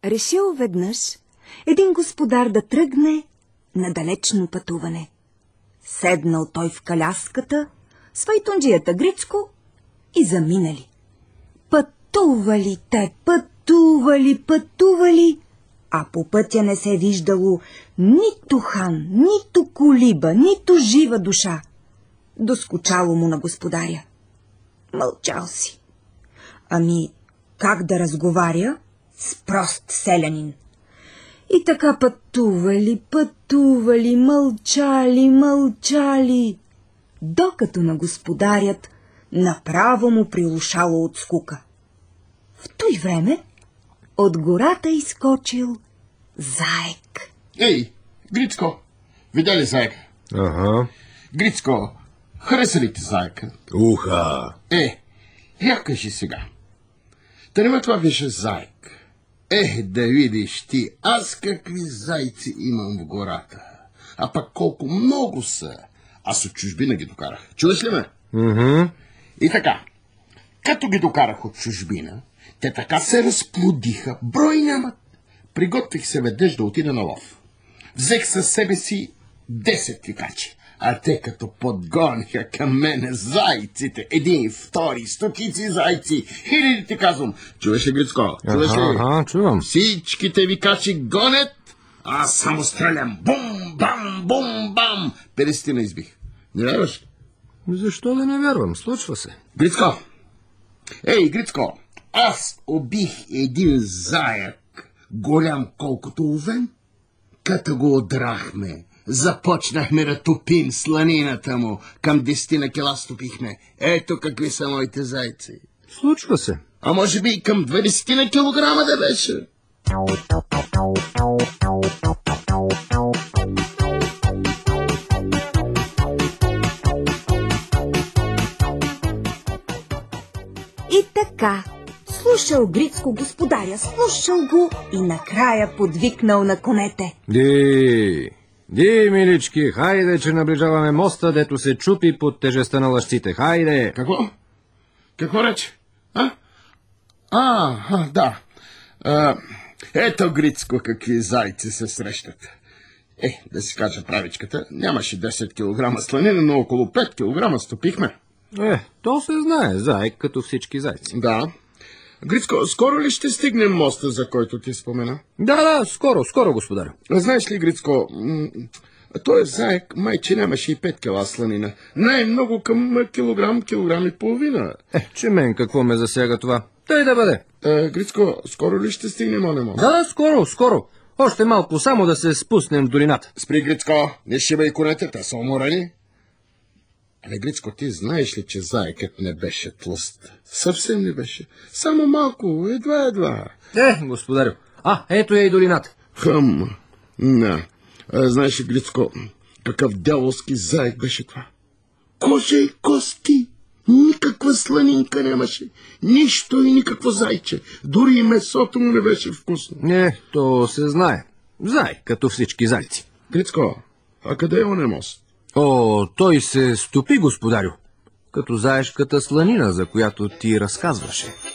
Решил веднъж един господар да тръгне на далечно пътуване. Седнал той в коляската с файтунджията Грицко и заминали. Пътували те, пътували, а по пътя не се виждало нито хан, нито колиба, нито жива душа. Доскучало му на господаря. Мълчал си. Ами, как да разговаря с прост селянин? И така пътували, мълчали, докато на господарят направо му прилушало от скука. В той време от гората изскочил заек. Ей, Грицко, видя ли заека? Ага. Грицко, хареса ли ти заека? Уха! Я кажи сега. Та нема това беше заек. Да видиш ти, аз какви зайци имам в гората. А пък колко много са. Аз от чужбина ги докарах. Чуваш ли ме? И така, като ги докарах от чужбина, те така се разплодиха, брой нямат. Приготвих се веднъж да отида на лов. Взех със себе си 10 викачи, а те като подгониха към мене зайците, един, втори, стотици зайци, хиляди ти казвам. Чуваш ли, Грицко? Чуваш ли? Ага, чувам. Всичките викачи гонят, аз само стрелям. Бум-бам. 50 избих. Не вярваш ли? Защо да не вярвам? Случва се. Грицко! Грицко! Аз убих един заек, голям колкото овен. Като го одрахме, започнахме да топим сланината му. Към 10 кила стопихме. Ето какви са моите зайци. Случва се. А може би и към 20 килограма да беше. И така, слушал Грицко господаря, слушал го и накрая подвикнал на конете. Ди, милички, хайде, че наближаваме моста, дето се чупи под тежестта на лъжците. Хайде! Какво рече? Да. Ето, Грицко, какви зайци се срещат. Да си кажа правичката, нямаше 10 кг сланина, но около 5 кг стопихме. То се знае, заек като всички зайци. Да. Грицко, скоро ли ще стигнем моста, за който ти спомена? Да, скоро, господарю. Знаеш ли, Грицко, той заек майче нямаше и 5 кила сланина. Най-много към килограм и половина. Че мен какво ме засяга това? Тъй да бъде. Грицко, скоро ли ще стигнем оне мост? Да, скоро. Още малко, само да се спуснем в долината. Спри, Грицко, не шибай конете, те са уморени. Грицко, ти знаеш ли, че заекът не беше тлъст? Съвсем не беше. Само малко, едва. Господарю, ето и долината. Знаеш ли, Грицко, какъв дяволски заек беше това? Кожа и кости. Никаква сланинка нямаше. Нищо и никакво зайче. Дори и месото му не беше вкусно. То се знае. Заек, като всички зайци. Грицко, а къде е оне мост? Той се стопи, господарю, като заешката сланина, за която ти разказваше.